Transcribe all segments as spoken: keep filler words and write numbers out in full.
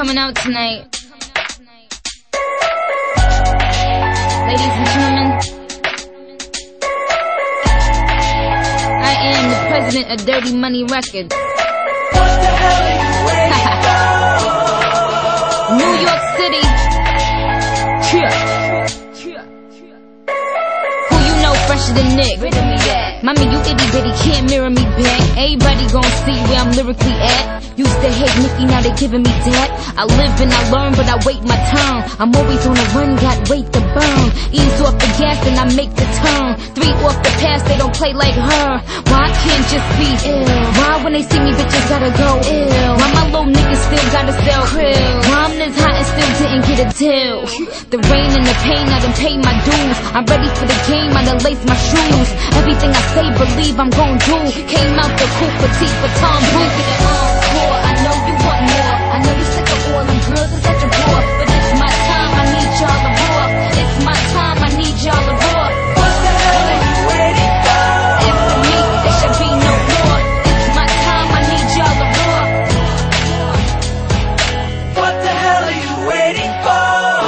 coming out tonight. Ladies and gentlemen, I am the president of Dirty Money Records. What the hell are you waiting for? New York City. Who you know fresher than Nick? Mommy, you itty bitty, can't mirror me back. Everybody gon' see where I'm lyrically at. Used to hate Nicki, now they giving me that. I live and I learn, but I wait my turn. I'm always on the run, got weight to burn. Ease off the gas and I make the turn. Three off the pass, they don't play like her. Why I can't just be ill? Why when they see me, bitches gotta go ill? Why my little niggas still gotta sell krill? Why I'm this hot and still didn't get a deal? The rain and the pain, I done paid my dues. I'm ready for the game, I done laced my shoes. Everything I say, believe I'm gon' do. Came out the coupe, petite for Tom Brady. I know you want more. I know you sick of all them girls and such a bore. But it's my time, I need y'all to roar. It's my time, I need y'all to roar. What the hell are you waiting for? After me, there should be no more. It's my time, I need y'all to roar. What the hell are you waiting for?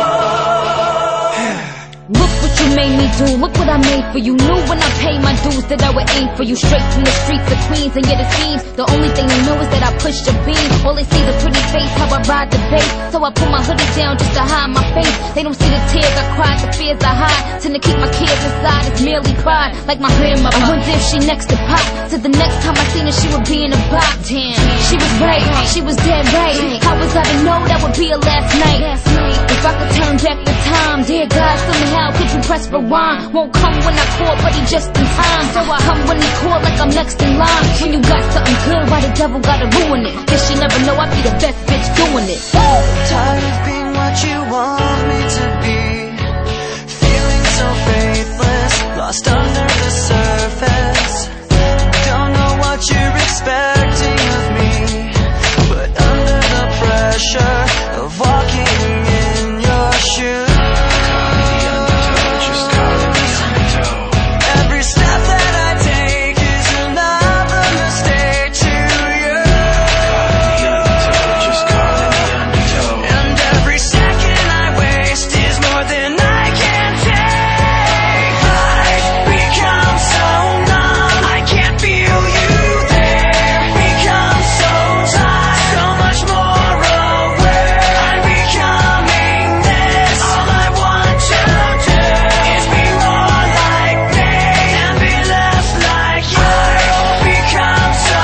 Look what you made me do, look what I made for you. Knew when I paid my dues that I would aim for you. Straight from the streets of Queens, and yet it seems the only thing they know is that I push the beam. All they see is a pretty face, how I ride the bass. So I put my hoodie down just to hide my face. They don't see the tears I cried, the fears I hide. Tend to keep my kids inside, it's merely pride. Like my grandmother, I wonder if she next to Pop. Said the next time I seen her, she would be in a box. Damn, she was right, she was dead right. How was I to know that would be her last night? If I could turn back the time, dear God, somehow could you press rewind? Won't come when I call, but he just in time. So I come when he call like I'm next in line. When you got something good, why the devil gotta ruin it? Guess you never know, I be the best bitch doing it. Tired of being what you want me to be, feeling so faithless, lost under the surface. Don't know what you're expecting of me, but under the pressure of walking in your shoes, every step that I take is another mistake to you, and every second I waste is more than I can take. I've become so numb, I can't feel you there. Become so tired, so much more aware. I'm becoming this. All I want to do is be more like me and be less like you. I've become so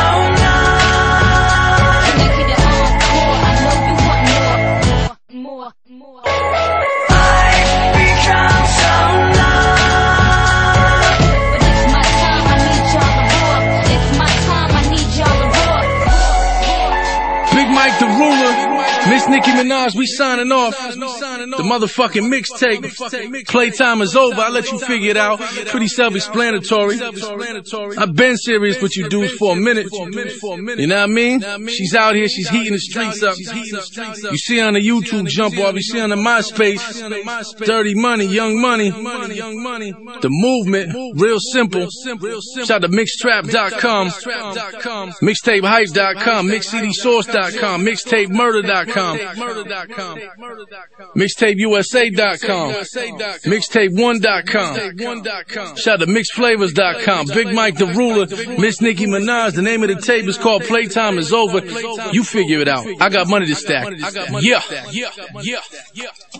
numb. Connected to encore, I know you want more, more, more. I've become so numb. But it's my time, I need y'all to roar. It's my time, I need y'all to roar. Big Mike the Ruler, Miss Nicki Minaj, we signing off. The motherfucking mixtape. Playtime is over, I'll let you figure it out. Pretty self-explanatory. I've been serious with you dudes for a minute. You know what I mean? She's out here, she's heating the streets up. You see her on the YouTube jump off, you see her on the MySpace. Dirty Money, Young Money. The movement, real simple. Shout out to mixtrap dot com, mixtape hype dot com, mix c d source dot com, mixtape murder dot com, mixtape u s a dot com, mixtape one dot com. Shout out to mix flavors dot com, Big Mike the Ruler, Miss Nicki Minaj. The name of the tape is called Playtime is Over. You figure it out. I got money to stack. Yeah.